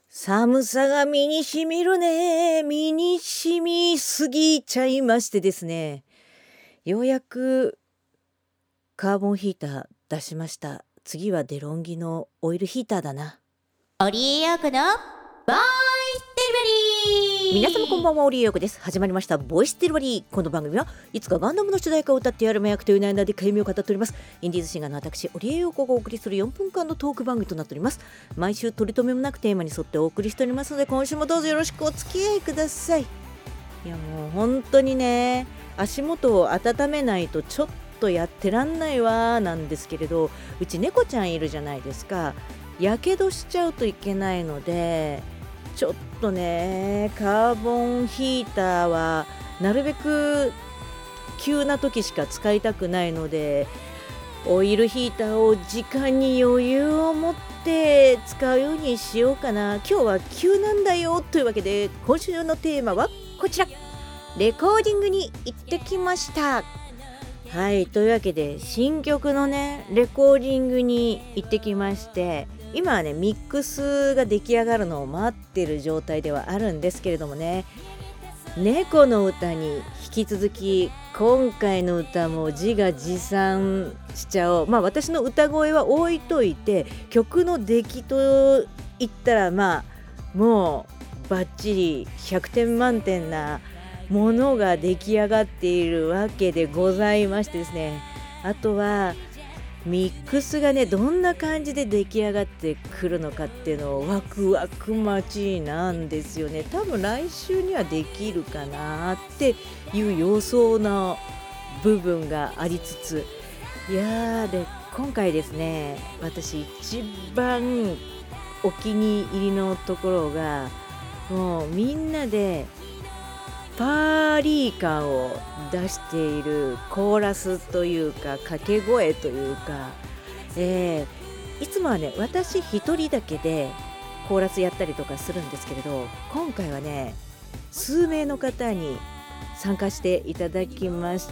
寒さが身にしみるね。身にしみすぎちゃいましてですね。ようやくカーボンヒーター出しました。次はデロンギのオイルヒーターだな。 織江陽子のボイスデリバリー。 皆様こんばんは、織江陽子です。始まりましたボイスデリバリー。この番組はいつかガンダムの主題歌を歌ってやる魔役という悩んだで解明を語っております。インディーズシンガーの私織江陽子がお送りする4分間のトーク番組となっております。毎週取り留めもなくテーマに沿ってお送りしておりますので、今週もどうぞよろしくお付き合いください。いやもう本当にね、足元を温めないとちょっとやってらんないわなんですけれど、うち猫ちゃんいるじゃないですか。やけどしちゃうといけないので、ちょっとねカーボンヒーターはなるべく急な時しか使いたくないので、オイルヒーターを時間に余裕を持って使うようにしようかな。今日は急なんだよというわけで、今週のテーマはこちら。レコーディングに行ってきました。はい、というわけで新曲のねレコーディングに行ってきまして、今はねミックスが出来上がるのを待ってる状態ではあるんですけれどもね、猫の歌に引き続き今回の歌も自画自賛しちゃおう。私の歌声は置いといて、曲の出来といったらもうバッチリ100点満点なものが出来上がっているわけでございましてですね、あとはミックスがねどんな感じで出来上がってくるのかっていうのをワクワク待ちなんですよね。多分来週にはできるかなっていう予想の部分がありつつ、で今回ですね、私一番お気に入りのところが、もうみんなでパーリー感を出しているコーラスというか掛け声というか、いつもはね私一人だけでコーラスやったりとかするんですけれど、今回はね数名の方に参加していただきまして、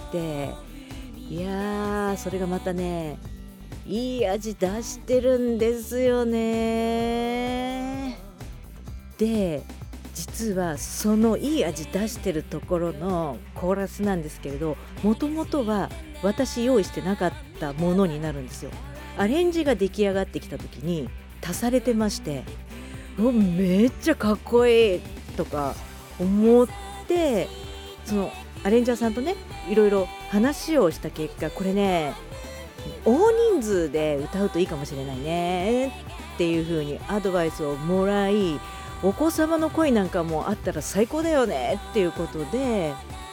それがまたねいい味出してるんですよね。で実はそのいい味出してるところのコーラスなんですけれど、もともとは私用意してなかったものになるんですよ。アレンジが出来上がってきた時に足されてまして、めっちゃかっこいいとか思って、そのアレンジャーさんとねいろいろ話をした結果、これね大人数で歌うといいかもしれないねっていう風にアドバイスをもらい、お子様の声なんかもあったら最高だよねっていうことで、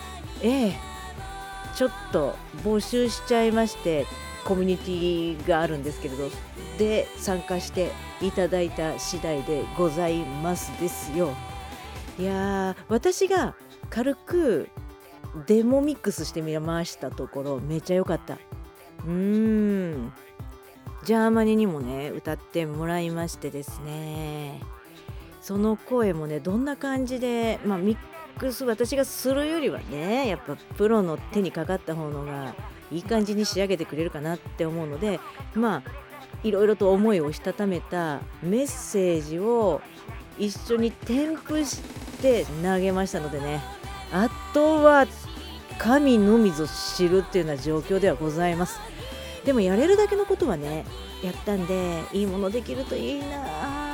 ちょっと募集しちゃいまして、コミュニティがあるんですけれど、で参加していただいた次第でございますですよ。私が軽くデモミックスしてみましたところ、めっちゃ良かった。ジャーマネにもね歌ってもらいましてですね、その声もねどんな感じで、ミックス私がするよりはねやっぱプロの手にかかった方のがいい感じに仕上げてくれるかなって思うので、いろいろと思いをしたためたメッセージを一緒に添付して投げましたのでね、あとは神のみぞ知るっていうような状況ではございます。でもやれるだけのことはねやったんで、いいものできるといいな。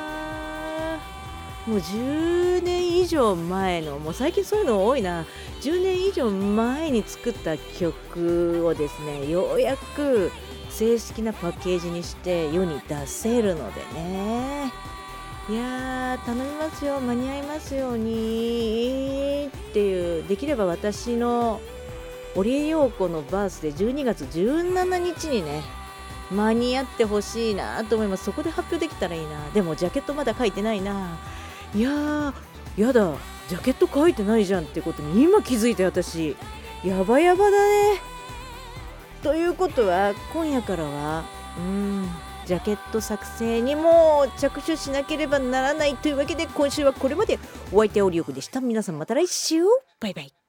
もう10年以上前の、もう最近そういうの多いな、10年以上前に作った曲をですね、ようやく正式なパッケージにして世に出せるのでね、頼みますよ、間に合いますようにっていう、できれば私の織江陽子のバースで12月17日にね間に合ってほしいなと思います。そこで発表できたらいいな。でもジャケットまだ書いてないな。やだ、ジャケット書いてないじゃんってことに今気づいた私。やばだね。ということは今夜からはジャケット作成にも着手しなければならないというわけで、今週はこれまで。お相手は織江陽子でした。皆さんまた来週、バイバイ。